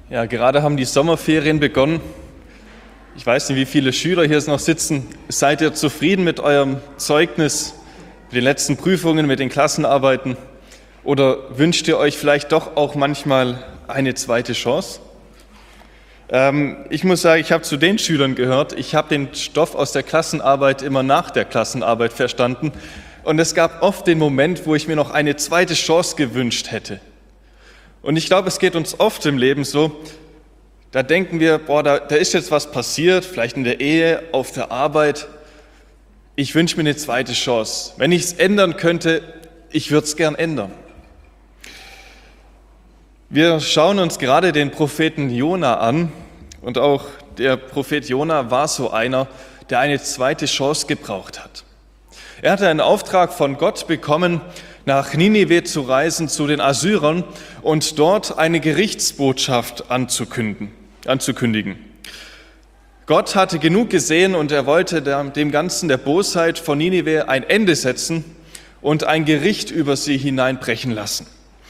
Ja, gerade haben die Sommerferien begonnen. Ich weiß nicht, wie viele Schüler hier noch sitzen. Seid ihr zufrieden mit eurem Zeugnis, mit den letzten Prüfungen, mit den Klassenarbeiten? Oder wünscht ihr euch vielleicht doch auch manchmal eine zweite Chance? Ich muss sagen, ich habe zu den Schülern gehört. Ich habe den Stoff aus der Klassenarbeit immer nach der Klassenarbeit verstanden. Und es gab oft den Moment, wo ich mir noch eine zweite Chance gewünscht hätte. Und ich glaube, es geht uns oft im Leben so, da denken wir, da ist jetzt was passiert, vielleicht in der Ehe, auf der Arbeit. Ich wünsche mir eine zweite Chance. Wenn ich es ändern könnte, ich würde es gern ändern. Wir schauen uns gerade den Propheten Jona an und auch der Prophet Jona war so einer, der eine zweite Chance gebraucht hat. Er hatte einen Auftrag von Gott bekommen, nach Ninive zu reisen, zu den Assyrern und dort eine Gerichtsbotschaft anzukündigen. Gott hatte genug gesehen und er wollte dem Ganzen, der Bosheit von Ninive ein Ende setzen und ein Gericht über sie hineinbrechen lassen.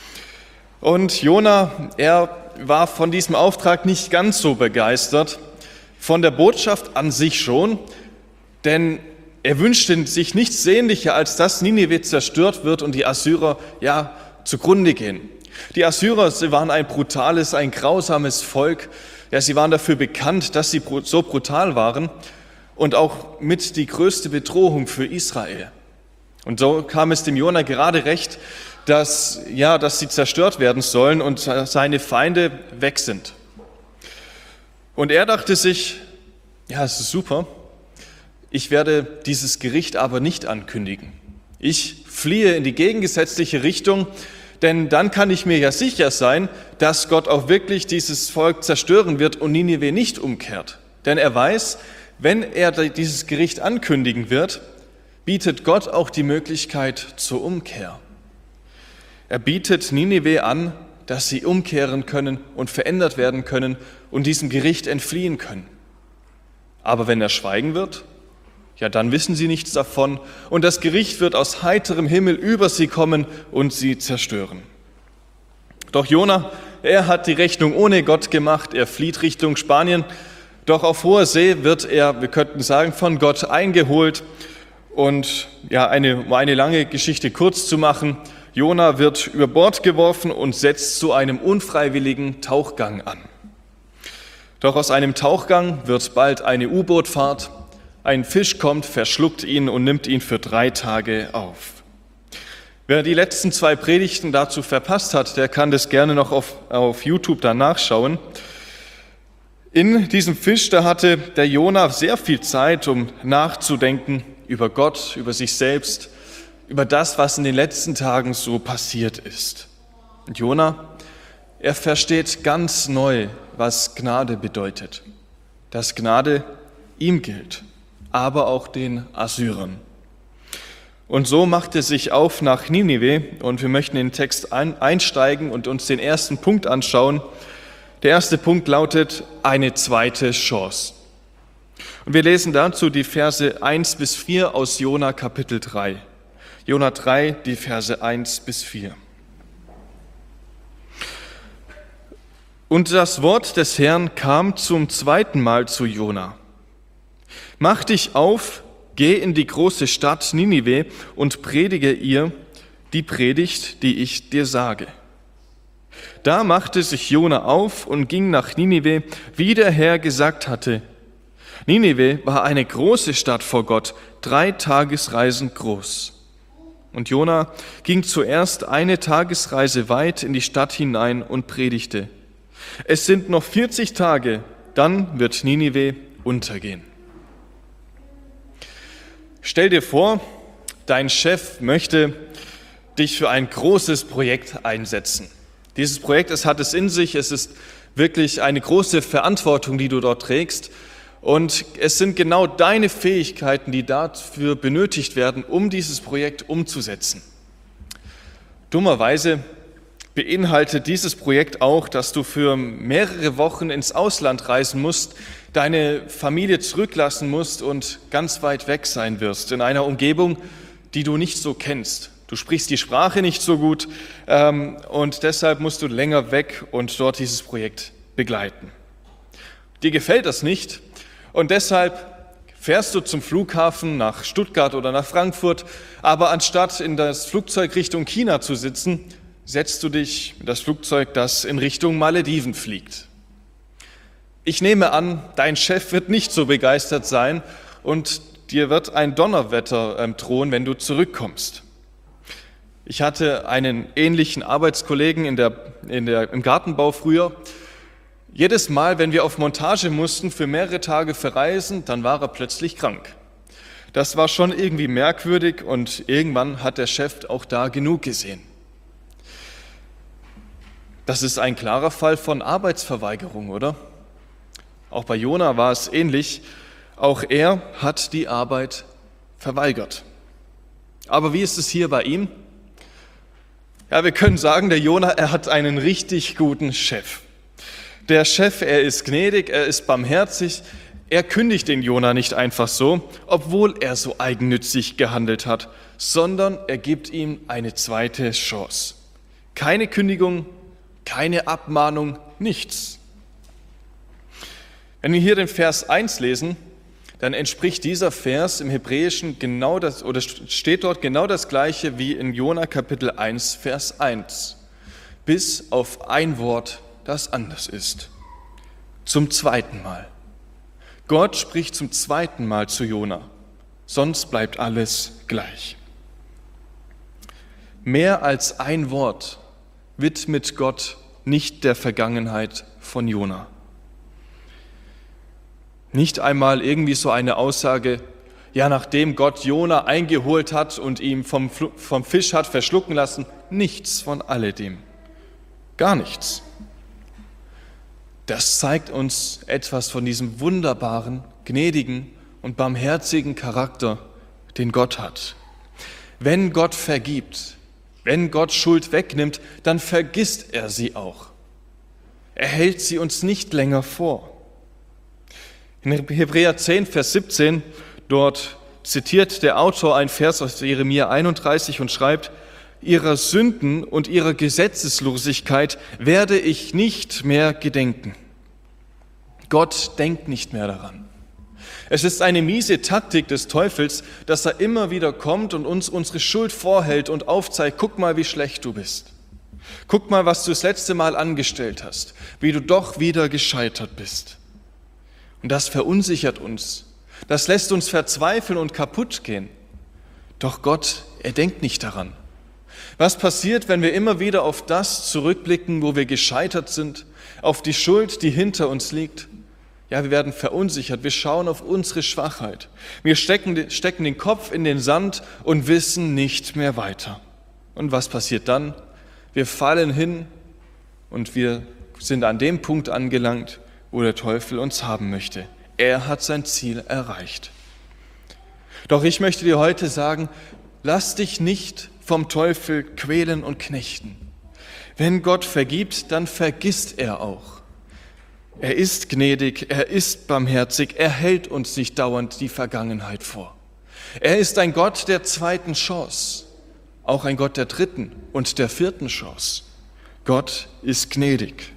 Und Jona, er war von diesem Auftrag nicht ganz so begeistert, von der Botschaft an sich schon, denn er wünschte sich nichts sehnlicher, als dass Ninive zerstört wird und die Assyrer zugrunde gehen. Die Assyrer, sie waren ein brutales, ein grausames Volk. Ja, sie waren dafür bekannt, dass sie so brutal waren und auch mit die größte Bedrohung für Israel. Und so kam es dem Jona gerade recht, dass sie zerstört werden sollen und seine Feinde weg sind. Und er dachte sich, ja, es ist super, ich werde dieses Gericht aber nicht ankündigen. Ich fliehe in die gegengesetzliche Richtung, denn dann kann ich mir ja sicher sein, dass Gott auch wirklich dieses Volk zerstören wird und Ninive nicht umkehrt. Denn er weiß, wenn er dieses Gericht ankündigen wird, bietet Gott auch die Möglichkeit zur Umkehr. Er bietet Ninive an, dass sie umkehren können und verändert werden können und diesem Gericht entfliehen können. Aber wenn er schweigen wird, ja, dann wissen sie nichts davon und das Gericht wird aus heiterem Himmel über sie kommen und sie zerstören. Doch Jona, er hat die Rechnung ohne Gott gemacht, er flieht Richtung Spanien, doch auf hoher See wird er, wir könnten sagen, von Gott eingeholt und um eine lange Geschichte kurz zu machen, Jona wird über Bord geworfen und setzt zu einem unfreiwilligen Tauchgang an. Doch aus einem Tauchgang wird bald eine U-Boot-Fahrt. Ein Fisch kommt, verschluckt ihn und nimmt ihn für 3 Tage auf. Wer die letzten 2 Predigten dazu verpasst hat, der kann das gerne noch auf YouTube dann nachschauen. In diesem Fisch, da hatte der Jona sehr viel Zeit, um nachzudenken über Gott, über sich selbst, über das, was in den letzten Tagen so passiert ist. Und Jona, er versteht ganz neu, was Gnade bedeutet. Dass Gnade ihm gilt, aber auch den Assyrern. Und so macht er sich auf nach Ninive und wir möchten in den Text einsteigen und uns den ersten Punkt anschauen. Der erste Punkt lautet, eine zweite Chance. Und wir lesen dazu die Verse 1 bis 4 aus Jona Kapitel 3. Jona 3, die Verse 1 bis 4. Und das Wort des Herrn kam zum zweiten Mal zu Jona. Mach dich auf, geh in die große Stadt Ninive und predige ihr die Predigt, die ich dir sage. Da machte sich Jona auf und ging nach Ninive, wie der Herr gesagt hatte. Ninive war eine große Stadt vor Gott, 3 Tagesreisen groß. Und Jona ging zuerst eine Tagesreise weit in die Stadt hinein und predigte. Es sind noch 40 Tage, dann wird Ninive untergehen. Stell dir vor, dein Chef möchte dich für ein großes Projekt einsetzen. Dieses Projekt, es hat es in sich, es ist wirklich eine große Verantwortung, die du dort trägst. Und es sind genau deine Fähigkeiten, die dafür benötigt werden, um dieses Projekt umzusetzen. Dummerweise beinhaltet dieses Projekt auch, dass du für mehrere Wochen ins Ausland reisen musst, deine Familie zurücklassen musst und ganz weit weg sein wirst, in einer Umgebung, die du nicht so kennst. Du sprichst die Sprache nicht so gut und deshalb musst du länger weg und dort dieses Projekt begleiten. Dir gefällt das nicht und deshalb fährst du zum Flughafen nach Stuttgart oder nach Frankfurt, aber anstatt in das Flugzeug Richtung China zu sitzen, setzt du dich in das Flugzeug, das in Richtung Malediven fliegt. Ich nehme an, dein Chef wird nicht so begeistert sein und dir wird ein Donnerwetter drohen, wenn du zurückkommst. Ich hatte einen ähnlichen Arbeitskollegen im Gartenbau früher. Jedes Mal, wenn wir auf Montage mussten, für mehrere Tage verreisen, dann war er plötzlich krank. Das war schon irgendwie merkwürdig und irgendwann hat der Chef auch da genug gesehen. Das ist ein klarer Fall von Arbeitsverweigerung, oder? Auch bei Jona war es ähnlich. Auch er hat die Arbeit verweigert. Aber wie ist es hier bei ihm? Ja, wir können sagen, der Jona, er hat einen richtig guten Chef. Der Chef, er ist gnädig, er ist barmherzig, er kündigt den Jona nicht einfach so, obwohl er so eigennützig gehandelt hat, sondern er gibt ihm eine zweite Chance. Keine Kündigung, keine Abmahnung, nichts. Wenn wir hier den Vers 1 lesen, dann entspricht dieser Vers im Hebräischen steht dort genau das Gleiche wie in Jona Kapitel 1, Vers 1, bis auf ein Wort, das anders ist. Zum zweiten Mal. Gott spricht zum zweiten Mal zu Jona, sonst bleibt alles gleich. Mehr als ein Wort widmet Gott nicht der Vergangenheit von Jona. Nicht einmal irgendwie so eine Aussage, ja, nachdem Gott Jona eingeholt hat und ihn vom Fisch hat verschlucken lassen, nichts von alledem. Gar nichts. Das zeigt uns etwas von diesem wunderbaren, gnädigen und barmherzigen Charakter, den Gott hat. Wenn Gott vergibt, wenn Gott Schuld wegnimmt, dann vergisst er sie auch. Er hält sie uns nicht länger vor. In Hebräer 10, Vers 17, dort zitiert der Autor einen Vers aus Jeremia 31 und schreibt, ihrer Sünden und ihrer Gesetzeslosigkeit werde ich nicht mehr gedenken. Gott denkt nicht mehr daran. Es ist eine miese Taktik des Teufels, dass er immer wieder kommt und uns unsere Schuld vorhält und aufzeigt, guck mal, wie schlecht du bist. Guck mal, was du das letzte Mal angestellt hast, wie du doch wieder gescheitert bist. Und das verunsichert uns. Das lässt uns verzweifeln und kaputt gehen. Doch Gott, er denkt nicht daran. Was passiert, wenn wir immer wieder auf das zurückblicken, wo wir gescheitert sind, auf die Schuld, die hinter uns liegt? Ja, wir werden verunsichert, wir schauen auf unsere Schwachheit. Wir stecken den Kopf in den Sand und wissen nicht mehr weiter. Und was passiert dann? Wir fallen hin und wir sind an dem Punkt angelangt, wo der Teufel uns haben möchte. Er hat sein Ziel erreicht. Doch ich möchte dir heute sagen, lass dich nicht vom Teufel quälen und knechten. Wenn Gott vergibt, dann vergisst er auch. Er ist gnädig, er ist barmherzig, er hält uns nicht dauernd die Vergangenheit vor. Er ist ein Gott der zweiten Chance, auch ein Gott der dritten und der vierten Chance. Gott ist gnädig.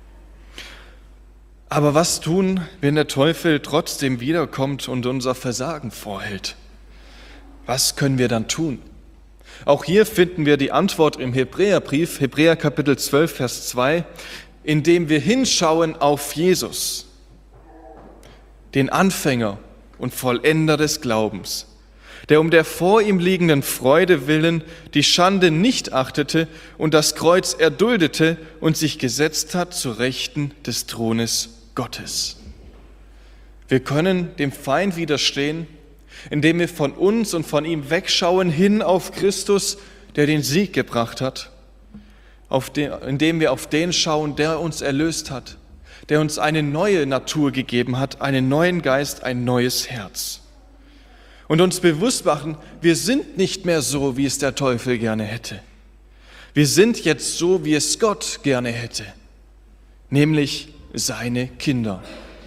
Aber was tun, wenn der Teufel trotzdem wiederkommt und unser Versagen vorhält? Was können wir dann tun? Auch hier finden wir die Antwort im Hebräerbrief, Hebräer Kapitel 12, Vers 2, indem wir hinschauen auf Jesus, den Anfänger und Vollender des Glaubens, der um der vor ihm liegenden Freude willen die Schande nicht achtete und das Kreuz erduldete und sich gesetzt hat zur Rechten des Thrones Gottes. Wir können dem Feind widerstehen, indem wir von uns und von ihm wegschauen hin auf Christus, der den Sieg gebracht hat, indem wir auf den schauen, der uns erlöst hat, der uns eine neue Natur gegeben hat, einen neuen Geist, ein neues Herz. Und uns bewusst machen, wir sind nicht mehr so, wie es der Teufel gerne hätte. Wir sind jetzt so, wie es Gott gerne hätte, nämlich seine Kinder.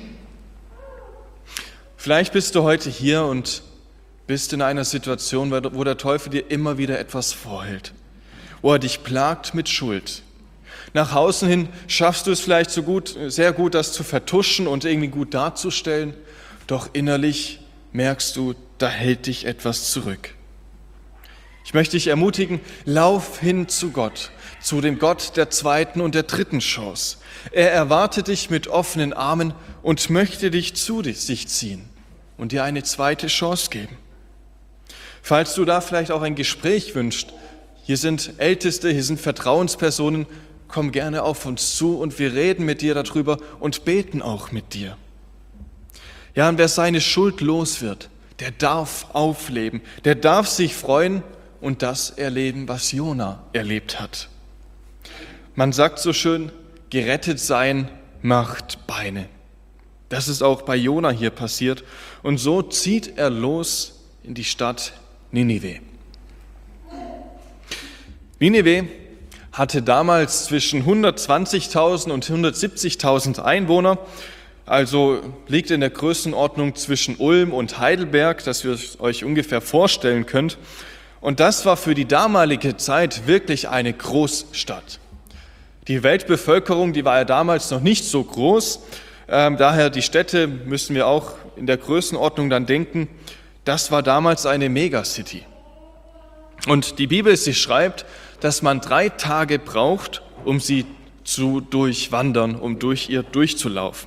Vielleicht bist du heute hier und bist in einer Situation, wo der Teufel dir immer wieder etwas vorhält, wo er dich plagt mit Schuld. Nach außen hin schaffst du es vielleicht sehr gut, das zu vertuschen und irgendwie gut darzustellen, doch innerlich merkst du, da hält dich etwas zurück. Ich möchte dich ermutigen, lauf hin zu Gott, zu dem Gott der zweiten und der dritten Chance. Er erwartet dich mit offenen Armen und möchte dich zu sich ziehen und dir eine zweite Chance geben. Falls du da vielleicht auch ein Gespräch wünschst, hier sind Älteste, hier sind Vertrauenspersonen, komm gerne auf uns zu und wir reden mit dir darüber und beten auch mit dir. Ja, und wer seine Schuld los wird, der darf aufleben, der darf sich freuen und das erleben, was Jona erlebt hat. Man sagt so schön, gerettet sein macht Beine. Das ist auch bei Jona hier passiert und so zieht er los in die Stadt Ninive. Ninive hatte damals zwischen 120.000 und 170.000 Einwohner, also liegt in der Größenordnung zwischen Ulm und Heidelberg, dass ihr es euch ungefähr vorstellen könnt. Und das war für die damalige Zeit wirklich eine Großstadt. Die Weltbevölkerung, die war ja damals noch nicht so groß, daher die Städte müssen wir auch in der Größenordnung dann denken, das war damals eine Megacity. Und die Bibel, sie schreibt, dass man 3 Tage braucht, um sie zu durchwandern, um durch ihr durchzulaufen.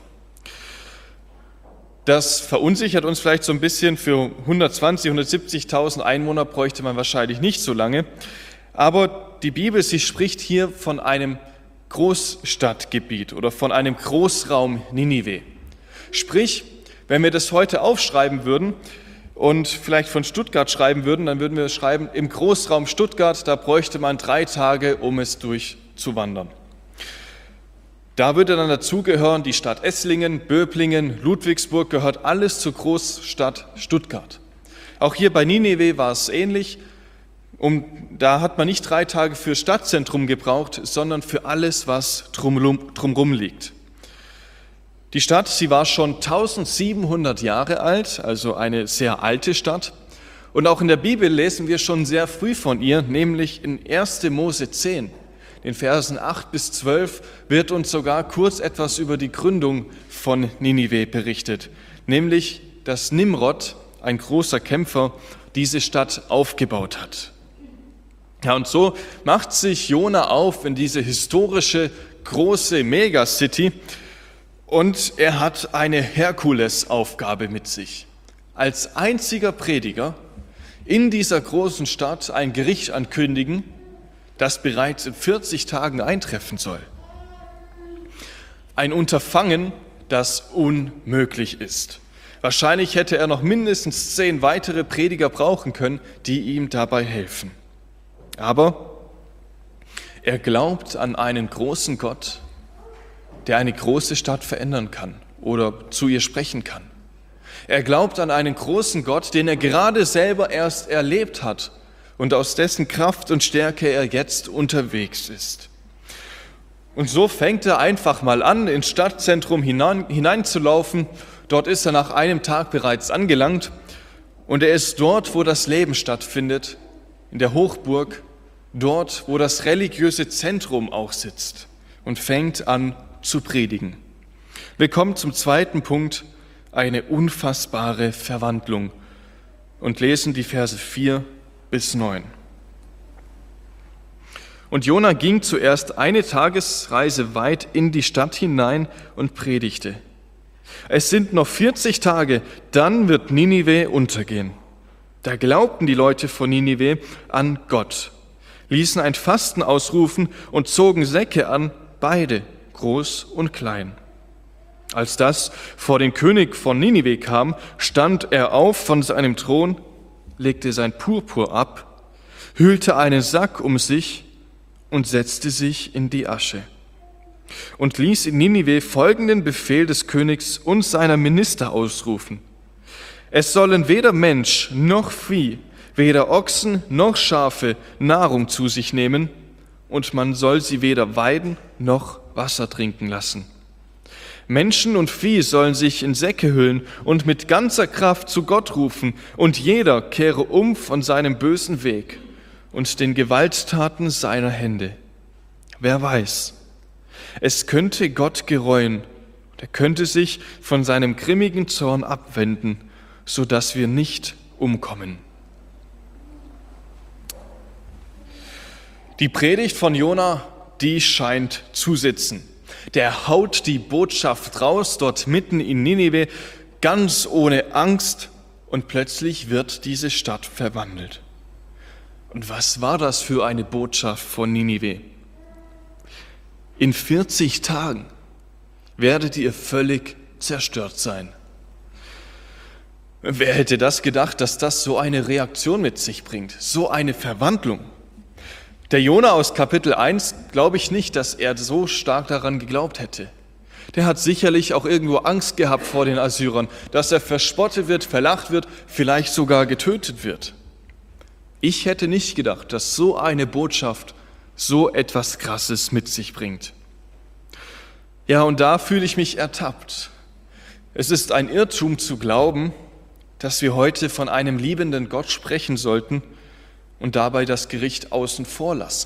Das verunsichert uns vielleicht so ein bisschen. Für 120.000, 170.000 Einwohner bräuchte man wahrscheinlich nicht so lange. Aber die Bibel, sie spricht hier von einem Großstadtgebiet oder von einem Großraum Ninive. Sprich, wenn wir das heute aufschreiben würden und vielleicht von Stuttgart schreiben würden, dann würden wir schreiben, im Großraum Stuttgart, da bräuchte man 3 Tage, um es durchzuwandern. Da würde dann dazugehören die Stadt Esslingen, Böblingen, Ludwigsburg, gehört alles zur Großstadt Stuttgart. Auch hier bei Ninive war es ähnlich. Da hat man nicht 3 Tage für Stadtzentrum gebraucht, sondern für alles, was drumherum liegt. Die Stadt, sie war schon 1700 Jahre alt, also eine sehr alte Stadt. Und auch in der Bibel lesen wir schon sehr früh von ihr, nämlich in 1. Mose 10. In Versen 8 bis 12 wird uns sogar kurz etwas über die Gründung von Ninive berichtet, nämlich, dass Nimrod, ein großer Kämpfer, diese Stadt aufgebaut hat. Ja, und so macht sich Jona auf in diese historische, große Megacity und er hat eine Herkulesaufgabe mit sich. Als einziger Prediger in dieser großen Stadt ein Gericht ankündigen, das bereits in 40 Tagen eintreffen soll. Ein Unterfangen, das unmöglich ist. Wahrscheinlich hätte er noch mindestens 10 weitere Prediger brauchen können, die ihm dabei helfen. Aber er glaubt an einen großen Gott, der eine große Stadt verändern kann oder zu ihr sprechen kann. Er glaubt an einen großen Gott, den er gerade selber erst erlebt hat und aus dessen Kraft und Stärke er jetzt unterwegs ist. Und so fängt er einfach mal an, ins Stadtzentrum hineinzulaufen. Dort ist er nach einem Tag bereits angelangt und er ist dort, wo das Leben stattfindet, in der Hochburg, dort, wo das religiöse Zentrum auch sitzt und fängt an zu predigen. Wir kommen zum zweiten Punkt, eine unfassbare Verwandlung und lesen die Verse 4 bis 9. Und Jona ging zuerst eine Tagesreise weit in die Stadt hinein und predigte. Es sind noch 40 Tage, dann wird Ninive untergehen. Da glaubten die Leute von Ninive an Gott, ließen ein Fasten ausrufen und zogen Säcke an, beide, groß und klein. Als das vor den König von Ninive kam, stand er auf von seinem Thron, legte sein Purpur ab, hüllte einen Sack um sich und setzte sich in die Asche und ließ in Ninive folgenden Befehl des Königs und seiner Minister ausrufen. Es sollen weder Mensch noch Vieh, weder Ochsen noch Schafe Nahrung zu sich nehmen, und man soll sie weder weiden noch Wasser trinken lassen. Menschen und Vieh sollen sich in Säcke hüllen und mit ganzer Kraft zu Gott rufen, und jeder kehre um von seinem bösen Weg und den Gewalttaten seiner Hände. Wer weiß, Es könnte Gott gereuen. Er könnte sich von seinem grimmigen Zorn abwenden, sodass wir nicht umkommen. Die Predigt von Jona, die scheint zu sitzen. Der haut die Botschaft raus, dort mitten in Ninive, ganz ohne Angst, und plötzlich wird diese Stadt verwandelt. Und was war das für eine Botschaft von Ninive? In 40 Tagen werdet ihr völlig zerstört sein. Wer hätte das gedacht, dass das so eine Reaktion mit sich bringt, so eine Verwandlung? Der Jona aus Kapitel 1, glaube ich nicht, dass er so stark daran geglaubt hätte. Der hat sicherlich auch irgendwo Angst gehabt vor den Assyrern, dass er verspottet wird, verlacht wird, vielleicht sogar getötet wird. Ich hätte nicht gedacht, dass so eine Botschaft so etwas Krasses mit sich bringt. Ja, und da fühle ich mich ertappt. Es ist ein Irrtum zu glauben, dass wir heute von einem liebenden Gott sprechen sollten und dabei das Gericht außen vor lassen.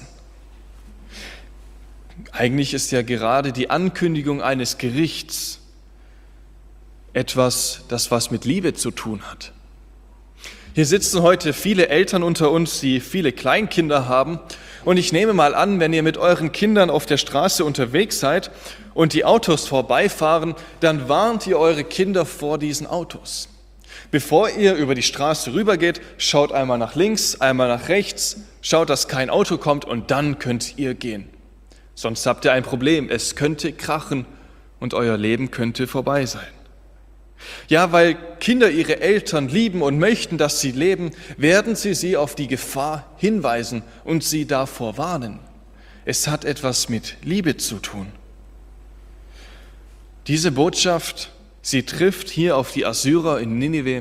Eigentlich ist ja gerade die Ankündigung eines Gerichts etwas, das was mit Liebe zu tun hat. Hier sitzen heute viele Eltern unter uns, die viele Kleinkinder haben. Und ich nehme mal an, wenn ihr mit euren Kindern auf der Straße unterwegs seid und die Autos vorbeifahren, dann warnt ihr eure Kinder vor diesen Autos. Bevor ihr über die Straße rübergeht, schaut einmal nach links, einmal nach rechts, schaut, dass kein Auto kommt und dann könnt ihr gehen. Sonst habt ihr ein Problem, es könnte krachen und euer Leben könnte vorbei sein. Ja, weil Kinder ihre Eltern lieben und möchten, dass sie leben, werden sie auf die Gefahr hinweisen und sie davor warnen. Es hat etwas mit Liebe zu tun. Diese Botschaft, sie trifft hier auf die Assyrer in Ninive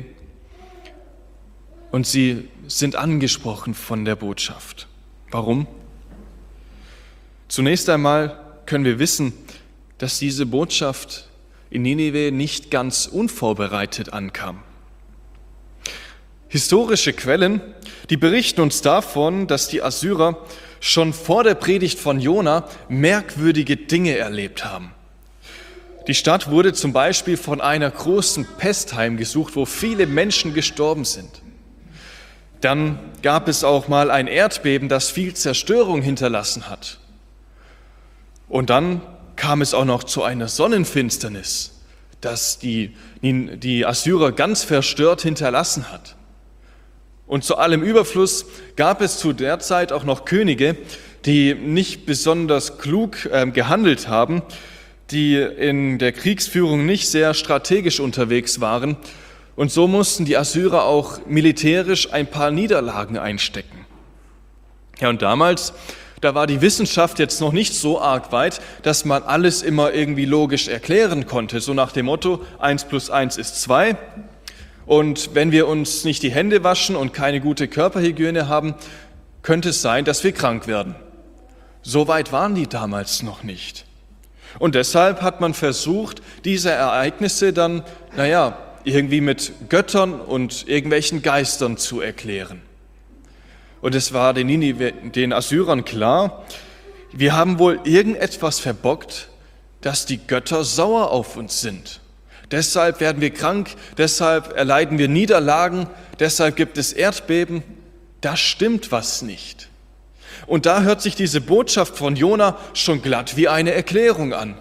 und sie sind angesprochen von der Botschaft. Warum? Zunächst einmal können wir wissen, dass diese Botschaft in Ninive nicht ganz unvorbereitet ankam. Historische Quellen, die berichten uns davon, dass die Assyrer schon vor der Predigt von Jona merkwürdige Dinge erlebt haben. Die Stadt wurde zum Beispiel von einer großen Pest heimgesucht, wo viele Menschen gestorben sind. Dann gab es auch mal ein Erdbeben, das viel Zerstörung hinterlassen hat. Und dann kam es auch noch zu einer Sonnenfinsternis, das die Assyrer ganz verstört hinterlassen hat. Und zu allem Überfluss gab es zu der Zeit auch noch Könige, die nicht besonders klug gehandelt haben, die in der Kriegsführung nicht sehr strategisch unterwegs waren. Und so mussten die Assyrer auch militärisch ein paar Niederlagen einstecken. Ja, und damals, da war die Wissenschaft jetzt noch nicht so arg weit, dass man alles immer irgendwie logisch erklären konnte. So nach dem Motto, 1 + 1 ist 2. Und wenn wir uns nicht die Hände waschen und keine gute Körperhygiene haben, könnte es sein, dass wir krank werden. So weit waren die damals noch nicht. Und deshalb hat man versucht, diese Ereignisse dann, irgendwie mit Göttern und irgendwelchen Geistern zu erklären. Und es war den Assyrern klar, wir haben wohl irgendetwas verbockt, dass die Götter sauer auf uns sind. Deshalb werden wir krank, deshalb erleiden wir Niederlagen, deshalb gibt es Erdbeben. Da stimmt was nicht. Und da hört sich diese Botschaft von Jona schon glatt wie eine Erklärung an.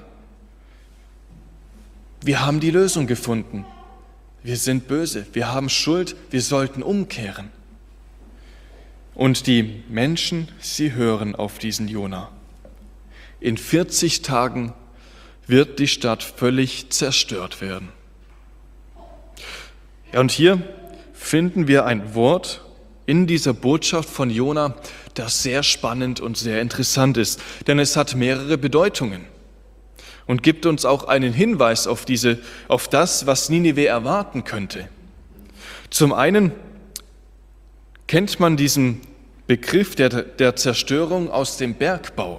Wir haben die Lösung gefunden. Wir sind böse, wir haben Schuld, wir sollten umkehren. Und die Menschen, sie hören auf diesen Jona. In 40 Tagen wird die Stadt völlig zerstört werden. Ja, und hier finden wir ein Wort in dieser Botschaft von Jona, das sehr spannend und sehr interessant ist, denn es hat mehrere Bedeutungen und gibt uns auch einen Hinweis auf das, was Ninive erwarten könnte. Zum einen kennt man diesen Begriff der Zerstörung aus dem Bergbau.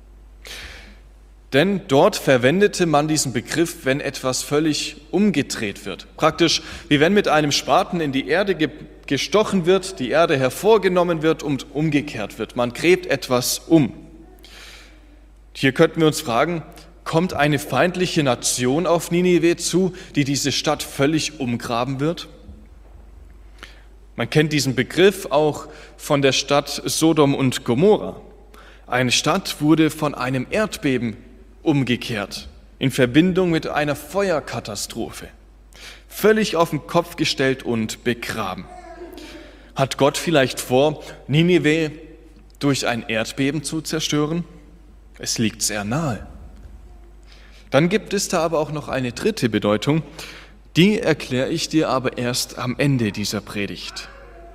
Denn dort verwendete man diesen Begriff, wenn etwas völlig umgedreht wird. Praktisch wie wenn mit einem Spaten in die Erde gestochen wird, die Erde hervorgenommen wird und umgekehrt wird. Man gräbt etwas um. Hier könnten wir uns fragen, kommt eine feindliche Nation auf Ninive zu, die diese Stadt völlig umgraben wird? Man kennt diesen Begriff auch von der Stadt Sodom und Gomorra. Eine Stadt wurde von einem Erdbeben umgekehrt, in Verbindung mit einer Feuerkatastrophe. Völlig auf den Kopf gestellt und begraben. Hat Gott vielleicht vor, Ninive durch ein Erdbeben zu zerstören? Es liegt sehr nahe. Dann gibt es da aber auch noch eine dritte Bedeutung, die erkläre ich dir aber erst am Ende dieser Predigt.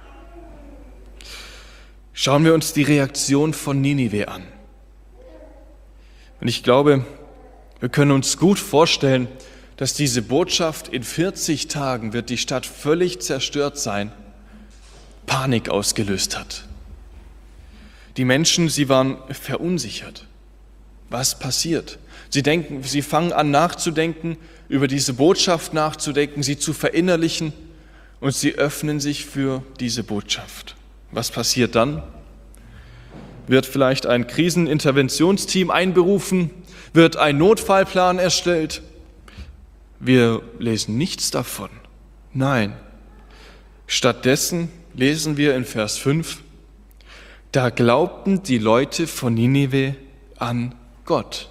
Schauen wir uns die Reaktion von Ninive an. Und ich glaube, wir können uns gut vorstellen, dass diese Botschaft, in 40 Tagen wird die Stadt völlig zerstört sein, Panik ausgelöst hat. Die Menschen, sie waren verunsichert. Was passiert? Sie fangen an nachzudenken, über diese Botschaft nachzudenken, sie zu verinnerlichen und sie öffnen sich für diese Botschaft. Was passiert dann? Wird vielleicht ein Kriseninterventionsteam einberufen? Wird ein Notfallplan erstellt? Wir lesen nichts davon. Nein. Stattdessen lesen wir in Vers 5, da glaubten die Leute von Ninive an Gott.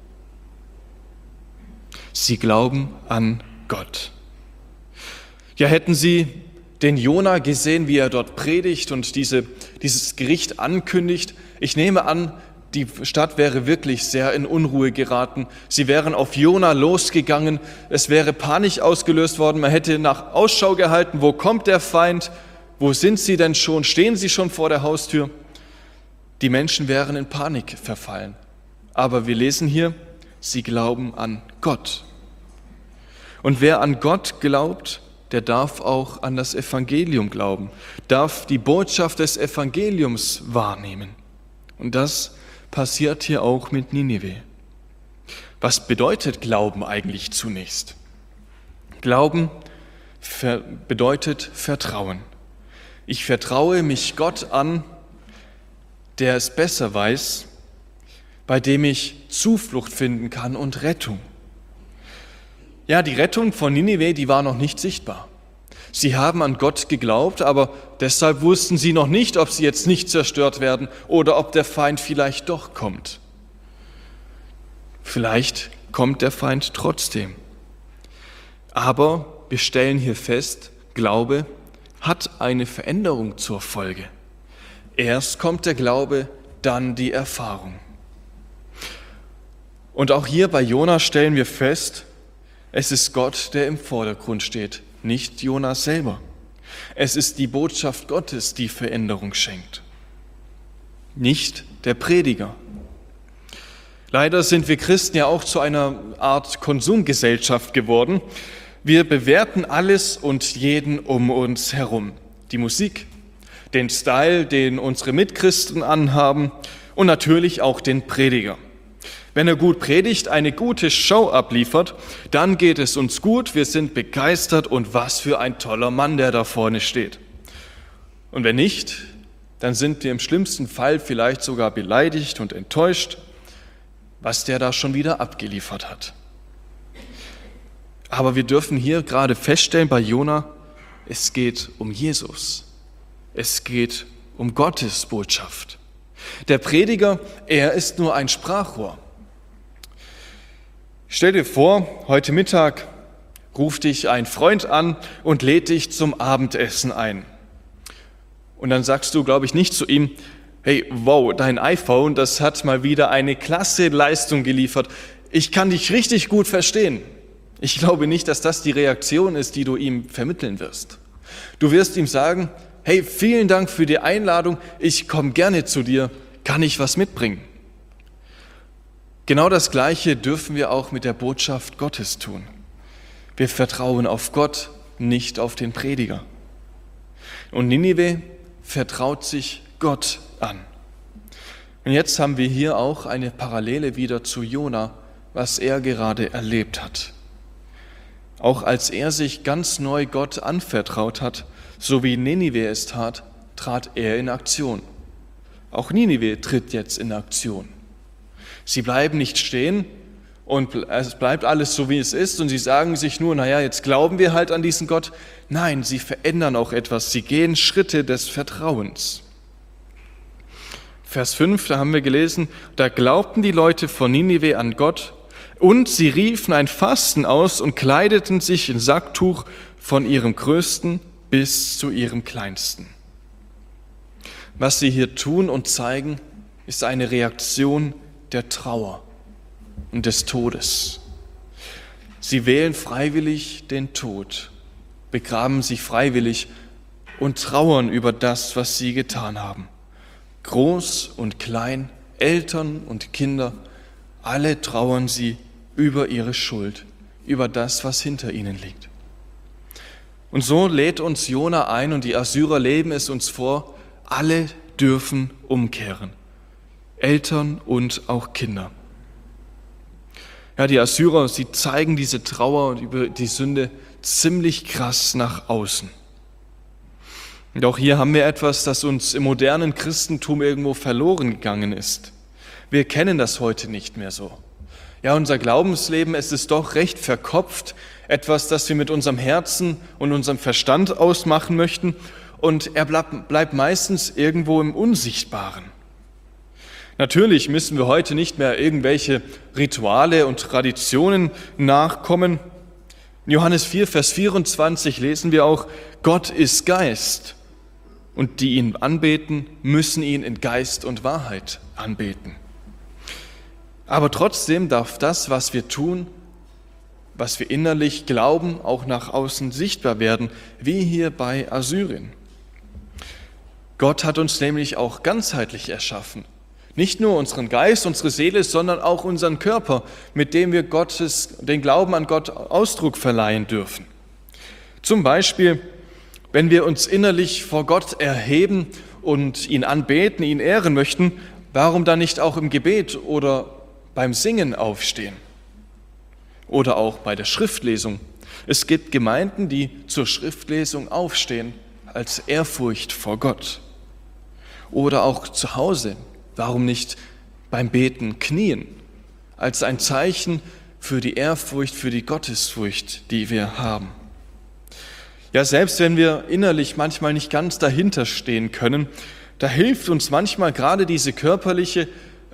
Sie glauben an Gott. Ja, hätten sie den Jona gesehen, wie er dort predigt und dieses Gericht ankündigt, ich nehme an, die Stadt wäre wirklich sehr in Unruhe geraten. Sie wären auf Jona losgegangen, es wäre Panik ausgelöst worden, man hätte nach Ausschau gehalten, wo kommt der Feind, wo sind sie denn schon, stehen sie schon vor der Haustür? Die Menschen wären in Panik verfallen. Aber wir lesen hier, sie glauben an Gott. Und wer an Gott glaubt, der darf auch an das Evangelium glauben, darf die Botschaft des Evangeliums wahrnehmen. Und das passiert hier auch mit Ninive. Was bedeutet Glauben eigentlich zunächst? Glauben bedeutet Vertrauen. Ich vertraue mich Gott an, der es besser weiß, bei dem ich Zuflucht finden kann und Rettung. Ja, die Rettung von Ninive, die war noch nicht sichtbar. Sie haben an Gott geglaubt, aber deshalb wussten sie noch nicht, ob sie jetzt nicht zerstört werden oder ob der Feind vielleicht doch kommt. Vielleicht kommt der Feind trotzdem. Aber wir stellen hier fest, Glaube hat eine Veränderung zur Folge. Erst kommt der Glaube, dann die Erfahrung. Und auch hier bei Jona stellen wir fest, es ist Gott, der im Vordergrund steht, nicht Jona selber. Es ist die Botschaft Gottes, die Veränderung schenkt, nicht der Prediger. Leider sind wir Christen ja auch zu einer Art Konsumgesellschaft geworden. Wir bewerten alles und jeden um uns herum. Die Musik, den Style, den unsere Mitchristen anhaben und natürlich auch den Prediger. Wenn er gut predigt, eine gute Show abliefert, dann geht es uns gut, wir sind begeistert und was für ein toller Mann, der da vorne steht. Und wenn nicht, dann sind wir im schlimmsten Fall vielleicht sogar beleidigt und enttäuscht, was der da schon wieder abgeliefert hat. Aber wir dürfen hier gerade feststellen bei Jona, es geht um Jesus. Es geht um Gottes Botschaft. Der Prediger, er ist nur ein Sprachrohr. Stell dir vor, heute Mittag ruft dich ein Freund an und lädt dich zum Abendessen ein. Und dann sagst du, glaube ich, nicht zu ihm, hey, wow, dein iPhone, das hat mal wieder eine klasse Leistung geliefert. Ich kann dich richtig gut verstehen. Ich glaube nicht, dass das die Reaktion ist, die du ihm vermitteln wirst. Du wirst ihm sagen, hey, vielen Dank für die Einladung, ich komme gerne zu dir, kann ich was mitbringen? Genau das Gleiche dürfen wir auch mit der Botschaft Gottes tun. Wir vertrauen auf Gott, nicht auf den Prediger. Und Ninive vertraut sich Gott an. Und jetzt haben wir hier auch eine Parallele wieder zu Jona, was er gerade erlebt hat. Auch als er sich ganz neu Gott anvertraut hat, so wie Ninive es tat, trat er in Aktion. Auch Ninive tritt jetzt in Aktion. Sie bleiben nicht stehen und es bleibt alles so, wie es ist und sie sagen sich nur, naja, jetzt glauben wir halt an diesen Gott. Nein, sie verändern auch etwas, sie gehen Schritte des Vertrauens. Vers 5, da haben wir gelesen, da glaubten die Leute von Ninive an Gott und sie riefen ein Fasten aus und kleideten sich in Sacktuch von ihrem Größten bis zu ihrem Kleinsten. Was sie hier tun und zeigen, ist eine Reaktion der Trauer und des Todes. Sie wählen freiwillig den Tod, begraben sich freiwillig und trauern über das, was sie getan haben. Groß und klein, Eltern und Kinder, alle trauern sie über ihre Schuld, über das, was hinter ihnen liegt. Und so lädt uns Jona ein und die Assyrer leben es uns vor, alle dürfen umkehren. Eltern und auch Kinder. Ja, die Assyrer, sie zeigen diese Trauer über die Sünde ziemlich krass nach außen. Und auch hier haben wir etwas, das uns im modernen Christentum irgendwo verloren gegangen ist. Wir kennen das heute nicht mehr so. Ja, unser Glaubensleben, es ist doch recht verkopft, etwas, das wir mit unserem Herzen und unserem Verstand ausmachen möchten, und er bleibt meistens irgendwo im Unsichtbaren. Natürlich müssen wir heute nicht mehr irgendwelche Rituale und Traditionen nachkommen. In Johannes 4, Vers 24 lesen wir auch, Gott ist Geist und die ihn anbeten, müssen ihn in Geist und Wahrheit anbeten. Aber trotzdem darf das, was wir tun, was wir innerlich glauben, auch nach außen sichtbar werden, wie hier bei Assyrien. Gott hat uns nämlich auch ganzheitlich erschaffen. Nicht nur unseren Geist, unsere Seele, sondern auch unseren Körper, mit dem wir den Glauben an Gott Ausdruck verleihen dürfen. Zum Beispiel, wenn wir uns innerlich vor Gott erheben und ihn anbeten, ihn ehren möchten, warum dann nicht auch im Gebet oder beim Singen aufstehen? Oder auch bei der Schriftlesung. Es gibt Gemeinden, die zur Schriftlesung aufstehen, als Ehrfurcht vor Gott. Oder auch zu Hause. Warum nicht beim Beten knien, als ein Zeichen für die Ehrfurcht, für die Gottesfurcht, die wir haben. Ja, selbst wenn wir innerlich manchmal nicht ganz dahinter stehen können, da hilft uns manchmal gerade diese körperliche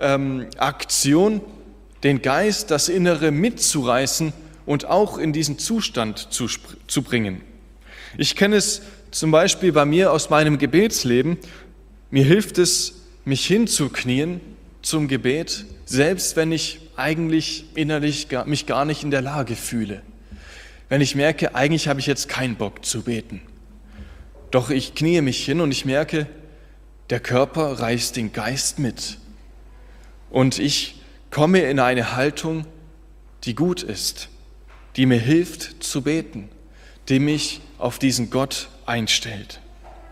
Aktion, den Geist, das Innere mitzureißen und auch in diesen Zustand zu bringen. Ich kenne es zum Beispiel bei mir aus meinem Gebetsleben. Mir hilft es, mich hinzuknien zum Gebet, selbst wenn ich eigentlich innerlich mich gar nicht in der Lage fühle. Wenn ich merke, eigentlich habe ich jetzt keinen Bock zu beten. Doch ich kniee mich hin und ich merke, der Körper reißt den Geist mit. Und ich komme in eine Haltung, die gut ist, die mir hilft zu beten, die mich auf diesen Gott einstellt.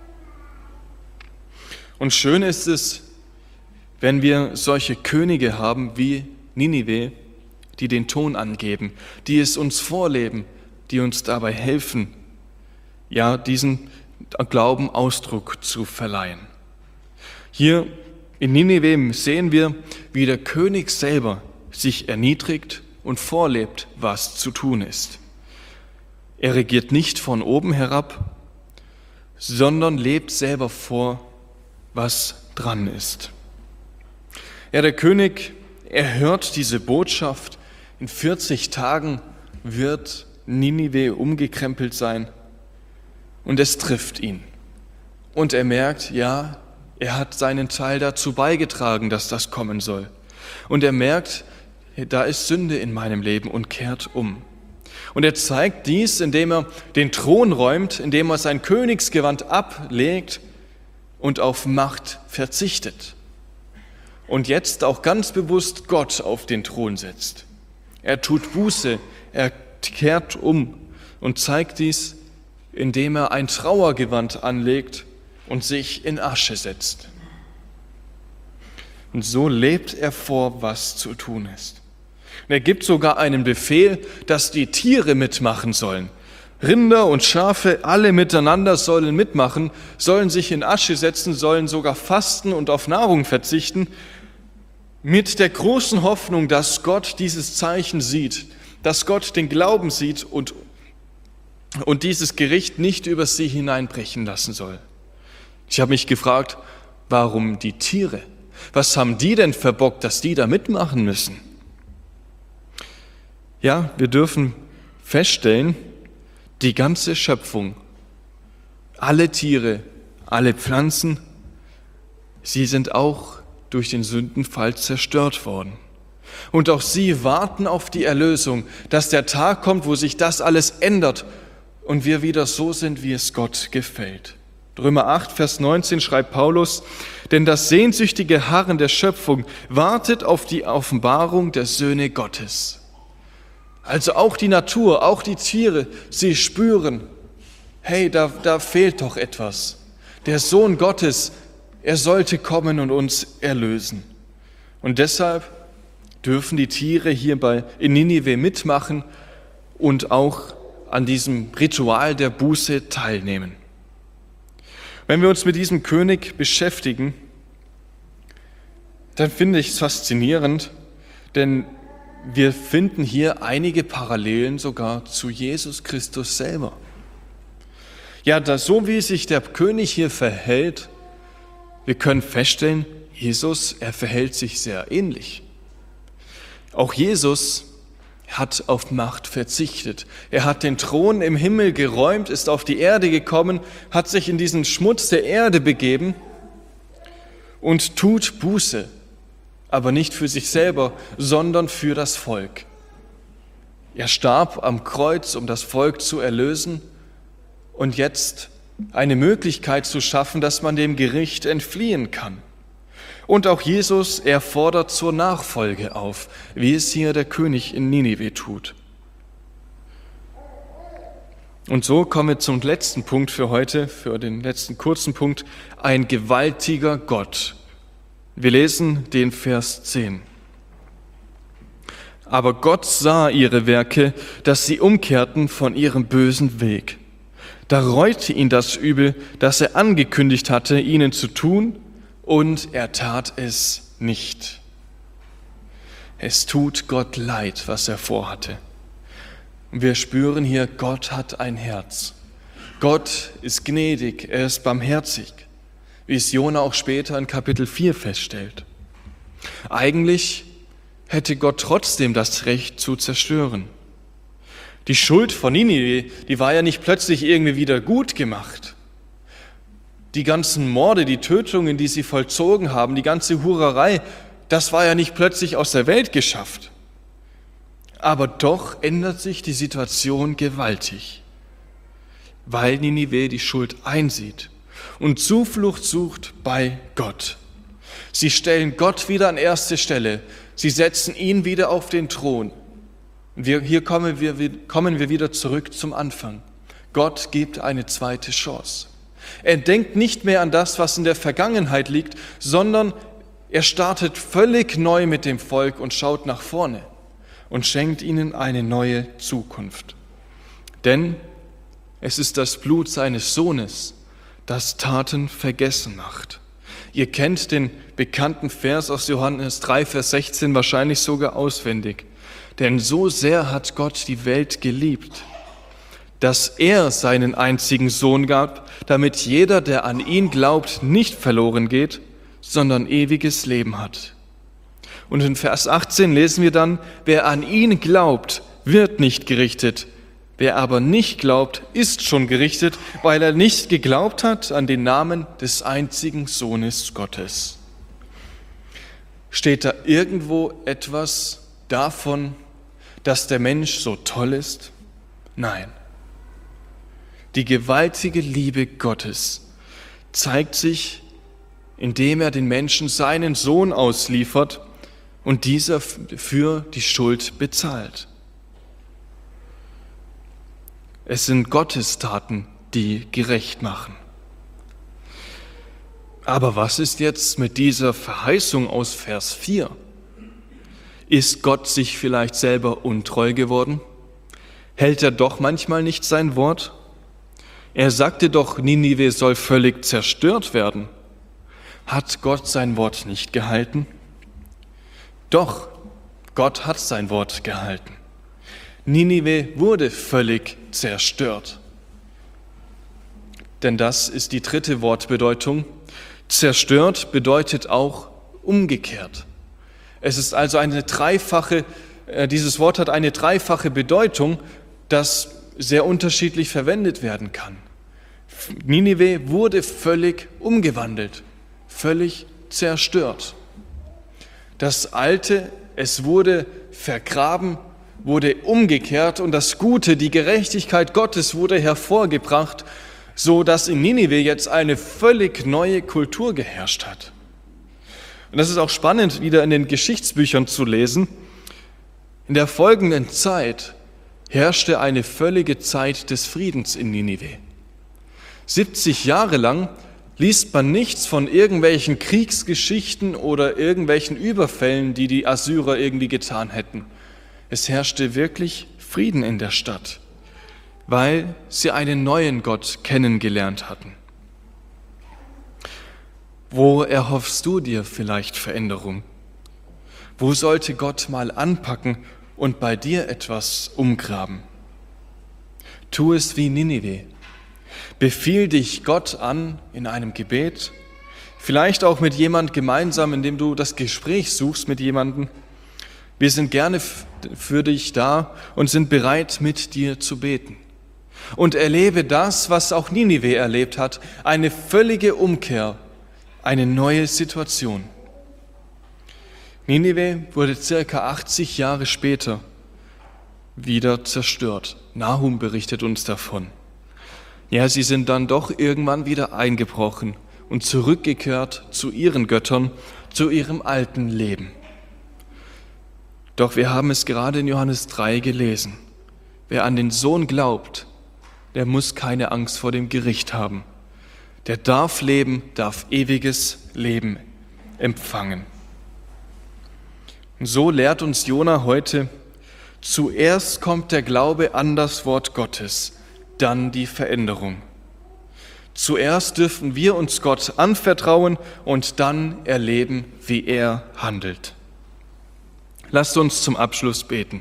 Und schön ist es, wenn wir solche Könige haben wie Ninive, die den Ton angeben, die es uns vorleben, die uns dabei helfen, ja, diesen Glauben Ausdruck zu verleihen. Hier in Ninive sehen wir, wie der König selber sich erniedrigt und vorlebt, was zu tun ist. Er regiert nicht von oben herab, sondern lebt selber vor, was dran ist. Ja, der König, er hört diese Botschaft, in 40 Tagen wird Ninive umgekrempelt sein und es trifft ihn. Und er merkt, ja, er hat seinen Teil dazu beigetragen, dass das kommen soll. Und er merkt, da ist Sünde in meinem Leben und kehrt um. Und er zeigt dies, indem er den Thron räumt, indem er sein Königsgewand ablegt und auf Macht verzichtet. Und jetzt auch ganz bewusst Gott auf den Thron setzt. Er tut Buße, er kehrt um und zeigt dies, indem er ein Trauergewand anlegt und sich in Asche setzt. Und so lebt er vor, was zu tun ist. Und er gibt sogar einen Befehl, dass die Tiere mitmachen sollen. Rinder und Schafe, alle miteinander sollen mitmachen, sollen sich in Asche setzen, sollen sogar fasten und auf Nahrung verzichten, mit der großen Hoffnung, dass Gott dieses Zeichen sieht, dass Gott den Glauben sieht und dieses Gericht nicht über sie hineinbrechen lassen soll. Ich habe mich gefragt, warum die Tiere? Was haben die denn verbockt, dass die da mitmachen müssen? Ja, wir dürfen feststellen, die ganze Schöpfung, alle Tiere, alle Pflanzen, sie sind auch durch den Sündenfall zerstört worden. Und auch sie warten auf die Erlösung, dass der Tag kommt, wo sich das alles ändert und wir wieder so sind, wie es Gott gefällt. Römer 8, Vers 19 schreibt Paulus, denn das sehnsüchtige Harren der Schöpfung wartet auf die Offenbarung der Söhne Gottes. Also auch die Natur, auch die Tiere, sie spüren, hey, da fehlt doch etwas. Der Sohn Gottes, er sollte kommen und uns erlösen. Und deshalb dürfen die Tiere hier in Ninive mitmachen und auch an diesem Ritual der Buße teilnehmen. Wenn wir uns mit diesem König beschäftigen, dann finde ich es faszinierend, denn wir finden hier einige Parallelen sogar zu Jesus Christus selber. Ja, so wie sich der König hier verhält, wir können feststellen, Jesus, er verhält sich sehr ähnlich. Auch Jesus hat auf Macht verzichtet. Er hat den Thron im Himmel geräumt, ist auf die Erde gekommen, hat sich in diesen Schmutz der Erde begeben und tut Buße, aber nicht für sich selber, sondern für das Volk. Er starb am Kreuz, um das Volk zu erlösen und jetzt eine Möglichkeit zu schaffen, dass man dem Gericht entfliehen kann. Und auch Jesus, er fordert zur Nachfolge auf, wie es hier der König in Ninive tut. Und so kommen wir zum letzten Punkt für heute, für den letzten kurzen Punkt, ein gewaltiger Gott. Wir lesen den Vers 10. Aber Gott sah ihre Werke, dass sie umkehrten von ihrem bösen Weg. Da reute ihn das Übel, das er angekündigt hatte, ihnen zu tun, und er tat es nicht. Es tut Gott leid, was er vorhatte. Und wir spüren hier, Gott hat ein Herz. Gott ist gnädig, er ist barmherzig, wie es Jona auch später in Kapitel 4 feststellt. Eigentlich hätte Gott trotzdem das Recht zu zerstören. Die Schuld von Ninive, die war ja nicht plötzlich irgendwie wieder gut gemacht. Die ganzen Morde, die Tötungen, die sie vollzogen haben, die ganze Hurerei, das war ja nicht plötzlich aus der Welt geschafft. Aber doch ändert sich die Situation gewaltig, weil Ninive die Schuld einsieht und Zuflucht sucht bei Gott. Sie stellen Gott wieder an erste Stelle, sie setzen ihn wieder auf den Thron. Hier kommen wir wieder zurück zum Anfang. Gott gibt eine zweite Chance. Er denkt nicht mehr an das, was in der Vergangenheit liegt, sondern er startet völlig neu mit dem Volk und schaut nach vorne und schenkt ihnen eine neue Zukunft. Denn es ist das Blut seines Sohnes, das Taten vergessen macht. Ihr kennt den bekannten Vers aus Johannes 3, Vers 16 wahrscheinlich sogar auswendig. Denn so sehr hat Gott die Welt geliebt, dass er seinen einzigen Sohn gab, damit jeder, der an ihn glaubt, nicht verloren geht, sondern ewiges Leben hat. Und in Vers 18 lesen wir dann, wer an ihn glaubt, wird nicht gerichtet. Wer aber nicht glaubt, ist schon gerichtet, weil er nicht geglaubt hat an den Namen des einzigen Sohnes Gottes. Steht da irgendwo etwas davon, dass der Mensch so toll ist? Nein. Die gewaltige Liebe Gottes zeigt sich, indem er den Menschen seinen Sohn ausliefert und dieser für die Schuld bezahlt. Es sind Gottes Taten, die gerecht machen. Aber was ist jetzt mit dieser Verheißung aus Vers 4? Ist Gott sich vielleicht selber untreu geworden? Hält er doch manchmal nicht sein Wort? Er sagte doch, Ninive soll völlig zerstört werden. Hat Gott sein Wort nicht gehalten? Doch Gott hat sein Wort gehalten. Ninive wurde völlig zerstört. Denn das ist die dritte Wortbedeutung. Zerstört bedeutet auch umgekehrt. Es ist also dieses Wort hat eine dreifache Bedeutung, das sehr unterschiedlich verwendet werden kann. Ninive wurde völlig umgewandelt, völlig zerstört. Das Alte, es wurde vergraben, wurde umgekehrt und das Gute, die Gerechtigkeit Gottes wurde hervorgebracht, so dass in Ninive jetzt eine völlig neue Kultur geherrscht hat. Und das ist auch spannend, wieder in den Geschichtsbüchern zu lesen. In der folgenden Zeit herrschte eine völlige Zeit des Friedens in Ninive. 70 Jahre lang liest man nichts von irgendwelchen Kriegsgeschichten oder irgendwelchen Überfällen, die die Assyrer irgendwie getan hätten. Es herrschte wirklich Frieden in der Stadt, weil sie einen neuen Gott kennengelernt hatten. Wo erhoffst du dir vielleicht Veränderung? Wo sollte Gott mal anpacken und bei dir etwas umgraben? Tu es wie Ninive. Befiehl dich Gott an in einem Gebet, vielleicht auch mit jemand gemeinsam, indem du das Gespräch suchst mit jemandem. Wir sind gerne für dich da und sind bereit, mit dir zu beten. Und erlebe das, was auch Ninive erlebt hat, eine völlige Umkehr, eine neue Situation. Ninive wurde circa 80 Jahre später wieder zerstört. Nahum berichtet uns davon. Ja, sie sind dann doch irgendwann wieder eingebrochen und zurückgekehrt zu ihren Göttern, zu ihrem alten Leben. Doch wir haben es gerade in Johannes 3 gelesen. Wer an den Sohn glaubt, der muss keine Angst vor dem Gericht haben. Der darf leben, darf ewiges Leben empfangen. Und so lehrt uns Jona heute, zuerst kommt der Glaube an das Wort Gottes, dann die Veränderung. Zuerst dürfen wir uns Gott anvertrauen und dann erleben, wie er handelt. Lasst uns zum Abschluss beten.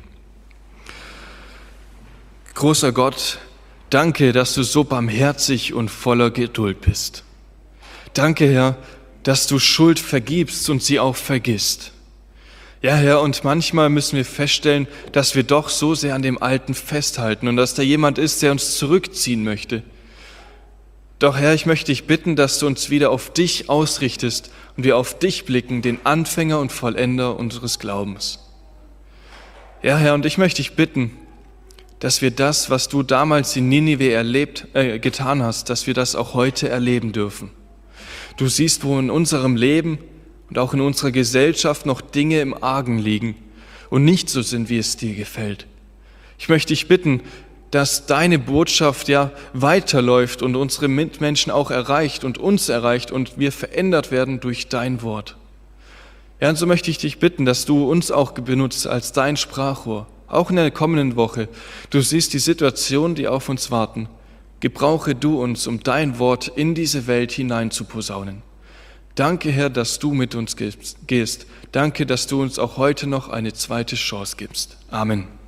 Großer Gott, danke, dass du so barmherzig und voller Geduld bist. Danke, Herr, dass du Schuld vergibst und sie auch vergisst. Ja, Herr, und manchmal müssen wir feststellen, dass wir doch so sehr an dem Alten festhalten und dass da jemand ist, der uns zurückziehen möchte. Doch, Herr, ich möchte dich bitten, dass du uns wieder auf dich ausrichtest und wir auf dich blicken, den Anfänger und Vollender unseres Glaubens. Ja, Herr, und ich möchte dich bitten, dass wir das, was du damals in Ninive getan hast, dass wir das auch heute erleben dürfen. Du siehst, wo in unserem Leben und auch in unserer Gesellschaft noch Dinge im Argen liegen und nicht so sind, wie es dir gefällt. Ich möchte dich bitten, dass deine Botschaft ja weiterläuft und unsere Mitmenschen auch erreicht und uns erreicht und wir verändert werden durch dein Wort. Ja, und so möchte ich dich bitten, dass du uns auch benutzt als dein Sprachrohr, auch in der kommenden Woche. Du siehst die Situation, die auf uns warten. Gebrauche du uns, um dein Wort in diese Welt hinein zu posaunen. Danke, Herr, dass du mit uns gehst. Danke, dass du uns auch heute noch eine zweite Chance gibst. Amen.